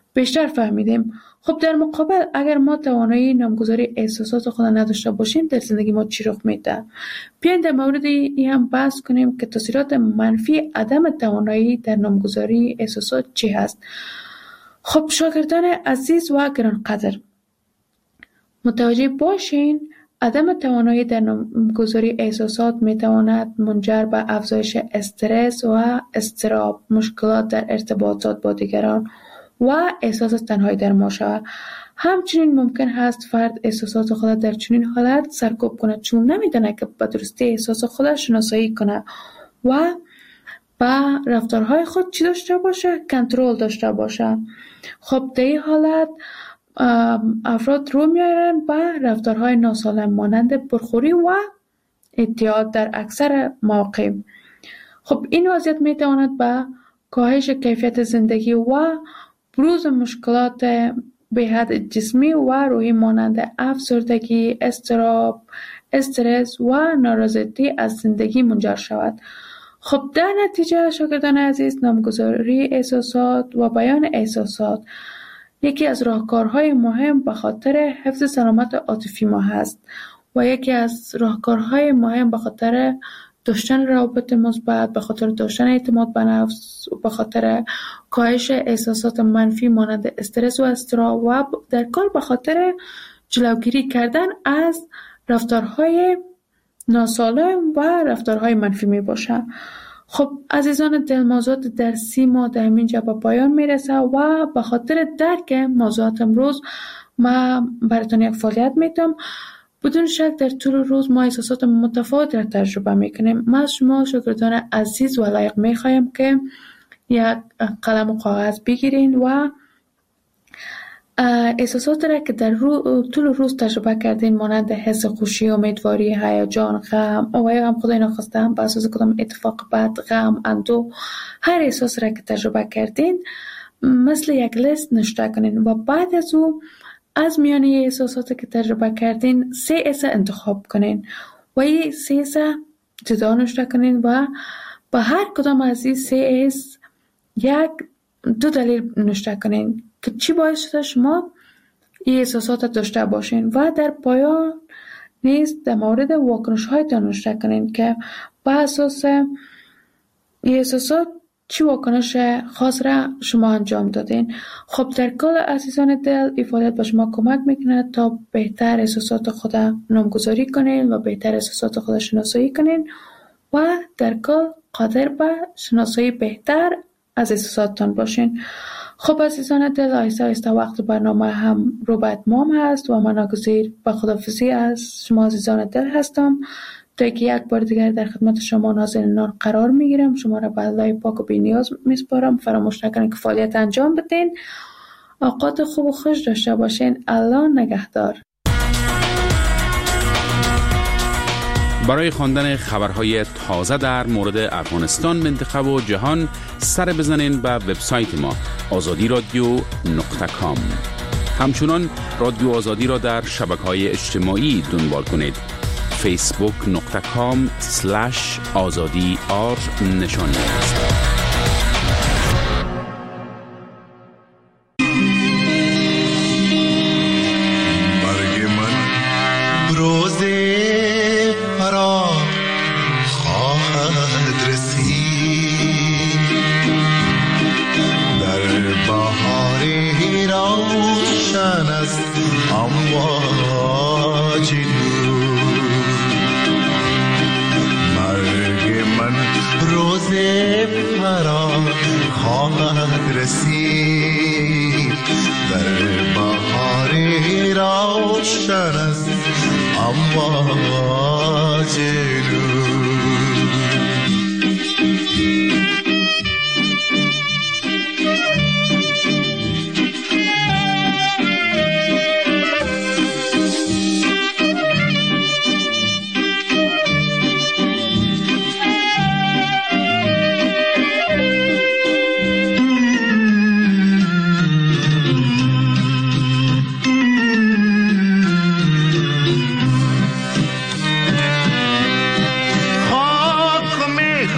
بیشتر فهمیدیم. خب در مقابل اگر ما توانایی نامگذاری احساسات خود نداشته باشیم در زندگی ما چی رخ میده؟ بیاین در مورد این هم بحث کنیم که تاثیرات منفی عدم توانایی در نامگذاری احساسات چی هست. خب شاگردان عزیز و گرانقدر، متوجه باشین عدم توانایی در نامگذاری احساسات میتواند منجر به افزایش استرس و اضطراب، مشکلات در ارتباطات با دیگران و احساس تنهایی در ما شود. همچنین ممکن هست فرد احساسات خود در چنین حالت سرکوب کند چون نمیدونه که به درستی احساس خودش شناسایی کنه و با رفتارهای خود چی داشته باشه؟ کنترل داشته باشه. خب در این حالت افراد رو میارن به رفتارهای ناسالم مانند پرخوری و اعتیاد در اکثر مواقع. خب این وضعیت میتواند به کاهش کیفیت زندگی و بروز مشکلات به حد جسمی و روحی مانند افسردگی، اضطراب، استرس و نارضایتی از زندگی منجر شود. خب در نتیجه شاگردان عزیز، نامگذاری احساسات و بیان احساسات یکی از راهکارهای مهم به خاطر حفظ سلامت عاطفی ما هست و یکی از راهکارهای مهم به خاطر داشتن روابط مثبت، به خاطر داشتن اعتماد به نفس، به خاطر کاهش احساسات منفی مانند استرس و اضطراب و در کل به خاطر جلوگیری کردن از رفتارهای ناسالم و رفتارهای منفی می باشه. خب عزیزان دل، موضوعات درسی ما در همینجا به پایان میرسه و به خاطر درک موضوعات امروز ما براتون یک فعالیت میتم. بدون شک در طول روز ما احساسات متفاوت را تجربه میکنیم. ما از شما شاگردان عزیز و لایق میخوایم که یک قلم و کاغذ بگیرین و احساسات را که در طول روز تجربه کردین مانند حس خوشی، امیدواری، هیجان، غم و یا هم خدای ناخواسته هم به اساس کدام اتفاق بد، غم، اندوه، هر احساس را که تجربه کردین مثل یک لیست نوشته کنین و بعد از او از میان احساساتی که تجربه کردین 3 حس انتخاب کنین و این 3 حس جدا نوشته کنین و با هر کدام از این 3 حس 2 دلیل نوشته کنین که چی باعث شده شما این احساسات داشته باشین و در پایان نیز در مورد واکنش هایتان نوشته کنین که با اساس این احساسات چی واکنش خاص را شما انجام دادین. خب در کل عزیزان دل، این فعالیت به شما کمک میکنه تا بهتر احساسات خود نامگذاری کنین و بهتر احساسات خود شناسایی کنین و در کل قادر به شناسایی بهتر از احساساتتان باشین. خب عزیزان دل، آهسته آهسته وقت برنامه هم رو به اتمام هست و من ناگزیر به خداحافظی از شما عزیزان دل هستم تا که یک بار دیگر در خدمت شما نازنینان قرار میگیرم. شما را به الله پاک و بی‌نیاز میسپارم. فراموش نکنید که فعالیت انجام بدین. اوقات خوب و خوش داشته باشین. الله نگهدار. برای خواندن خبرهای تازه در مورد افغانستان، منطقه و جهان سر بزنین به وبسایت ما azadiradio.com. همچنان رادیو آزادی را در شبکه‌های اجتماعی دنبال کنید. facebook.com/azadi_r نشانی است.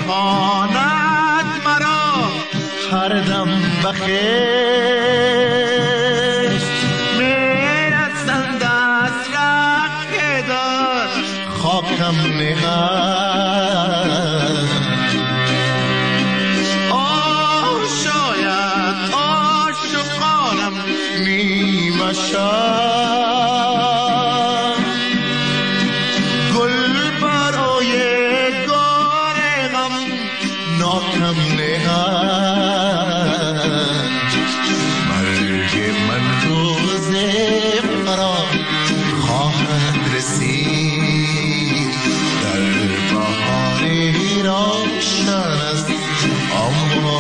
هر دم بخیر نهد شاید عاشقانم نیمه شب گل برای گار غم ناکم نهد مرگ من روز فرار خواهد رسید در بهاری روشن است اما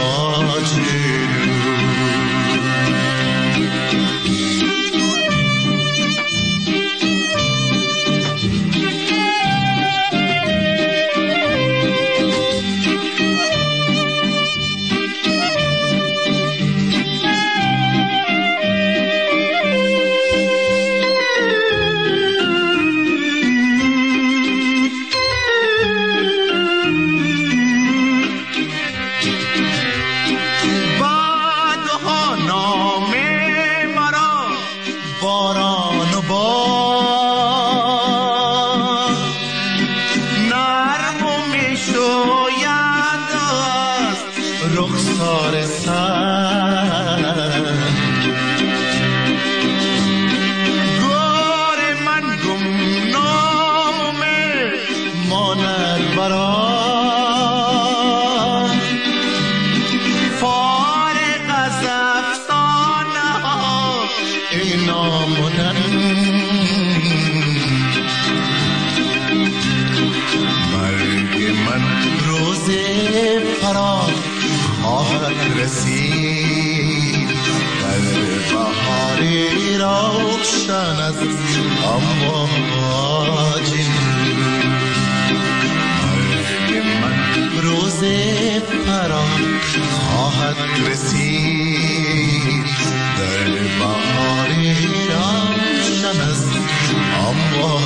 رسید در بهاری روشن است اما مرگ من روز فرار خواهد رسید در بهاری روشن است اما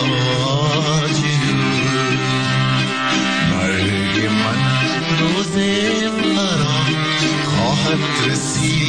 مرگ من روز فرار خواهد رسید